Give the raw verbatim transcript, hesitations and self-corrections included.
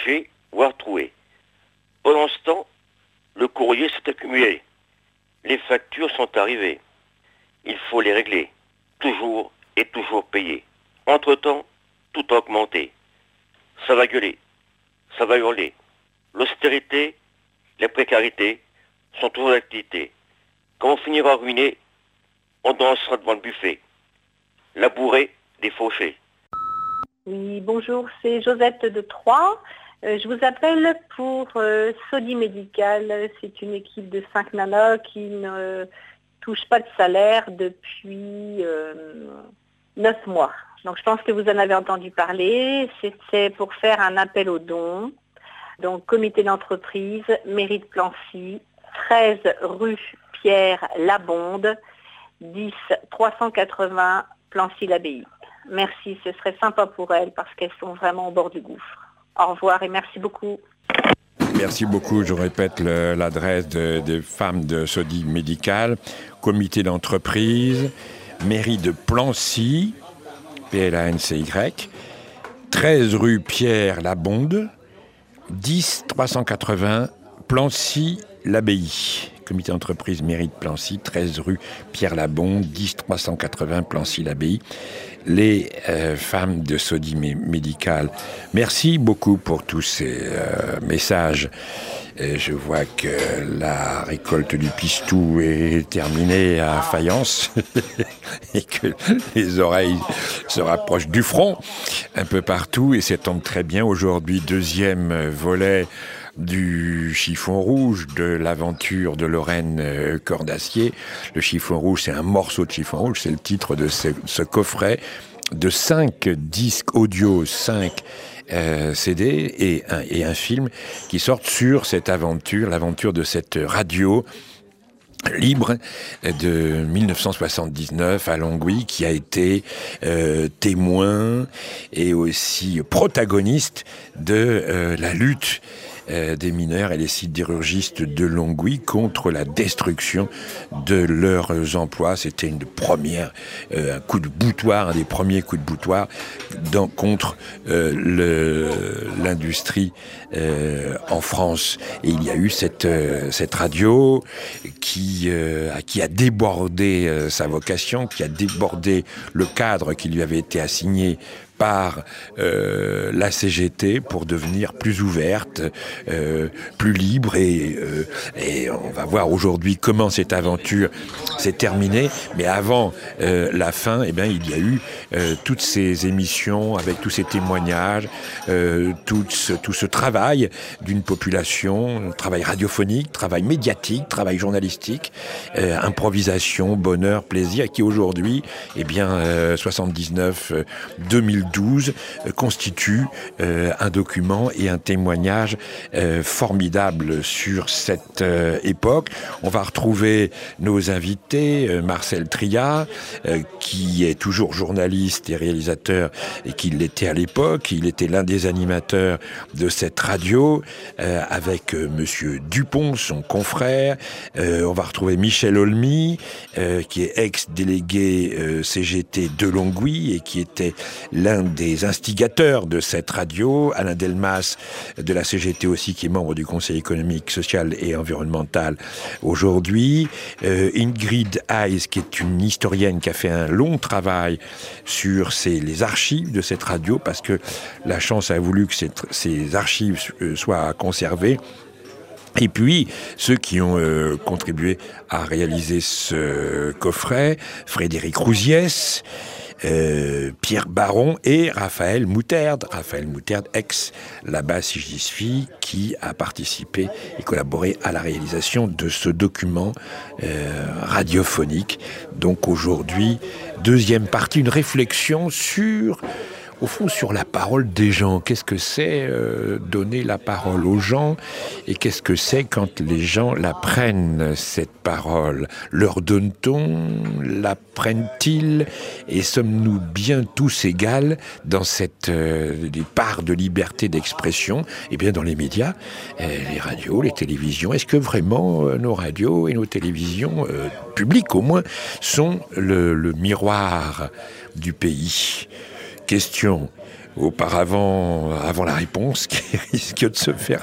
cacher ou à retrouver. Pendant ce temps, le courrier s'est accumulé. Les factures sont arrivées. Il faut les régler. Toujours et toujours payer. Entre-temps, tout a augmenté. Ça va gueuler. Ça va hurler. L'austérité, la précarité sont toujours d'activité. Quand on finira ruiné, on dansera devant le buffet. La bourrée des fauchés. Oui, bonjour, c'est Josette de Troyes. Euh, je vous appelle pour euh, Sodi Médical. C'est une équipe de cinq nanas qui ne touche pas de salaire depuis euh, neuf mois. Donc je pense que vous en avez entendu parler. C'est pour faire un appel aux dons. Donc comité d'entreprise, mairie de Plancy, treize rue Pierre Labonde, dix trois cent quatre-vingts Plancy-l'Abbaye. Merci, ce serait sympa pour elles parce qu'elles sont vraiment au bord du gouffre. Au revoir et merci beaucoup. Merci beaucoup. Je répète le, l'adresse de, des femmes de Sodi Médical, comité d'entreprise, mairie de Plancy, P L A N C Y, treize rue Pierre Labonde, dix trois cent quatre-vingts Plancy-l'Abbaye. Comité d'entreprise mairie de Plancy, treize rue Pierre Labonde, dix trois cent quatre-vingts Plancy-l'Abbaye. Les euh, femmes de Sodi Médical. Merci beaucoup pour tous ces euh, messages. Et je vois que la récolte du pistou est terminée à Fayence et que les oreilles se rapprochent du front un peu partout et ça tombe très bien. Aujourd'hui, deuxième volet du chiffon rouge, de l'aventure de Lorraine Cordassier. Le chiffon rouge, c'est un morceau de chiffon rouge, c'est le titre de ce, ce coffret de cinq disques audio, cinq euh, C D et un, et un film qui sortent sur cette aventure, l'aventure de cette radio libre de dix-neuf cent soixante-dix-neuf à Longwy, qui a été euh, témoin et aussi protagoniste de euh, la lutte Euh, des mineurs et les sidérurgistes de Longwy contre la destruction de leurs emplois. C'était une première, euh, un coup de boutoir, un des premiers coups de boutoir dans, contre euh, le, l'industrie euh, en France. Et il y a eu cette, euh, cette radio qui, euh, qui a débordé euh, sa vocation, qui a débordé le cadre qui lui avait été assigné par euh, la C G T pour devenir plus ouverte, euh, plus libre et, euh, et on va voir aujourd'hui comment cette aventure s'est terminée. Mais avant euh, la fin, eh bien, il y a eu euh, toutes ces émissions avec tous ces témoignages, euh, tout ce, tout ce travail d'une population, travail radiophonique, travail médiatique, travail journalistique, euh, improvisation, bonheur, plaisir, qui aujourd'hui, eh bien, euh, soixante-dix-neuf, deux mille douze euh, constitue euh, un document et un témoignage euh, formidable sur cette euh, époque. On va retrouver nos invités, euh, Marcel Triat, euh, qui est toujours journaliste et réalisateur et qui l'était à l'époque. Il était l'un des animateurs de cette radio euh, avec euh, Monsieur Dupont, son confrère. Euh, on va retrouver Michel Olmy, euh, qui est ex-délégué euh, C G T de Longwy et qui était l'un des instigateurs de cette radio, Alain Delmas de la C G T aussi, qui est membre du Conseil économique, social et environnemental aujourd'hui, euh, Ingrid Hayes, qui est une historienne qui a fait un long travail sur ces, les archives de cette radio, parce que la chance a voulu que cette, ces archives soient conservées. Et puis, ceux qui ont euh, contribué à réaliser ce coffret, Frédéric Rousiès, Euh, Pierre Baron et Raphaël Moutarde, Raphaël Moutarde, ex là-bas Sigisfi, qui a participé et collaboré à la réalisation de ce document euh, radiophonique. Donc aujourd'hui, deuxième partie, une réflexion sur, au fond, sur la parole des gens. Qu'est-ce que c'est euh, donner la parole aux gens et qu'est-ce que c'est quand les gens la prennent, cette parole? Leur donne-t-on? La prennent-ils? Et sommes-nous bien tous égales dans cette euh, des parts de liberté d'expression? Eh bien, dans les médias, euh, les radios, les télévisions, est-ce que vraiment euh, nos radios et nos télévisions, euh, publiques au moins, sont le, le miroir du pays? Question, auparavant, avant la réponse, qui risque de se faire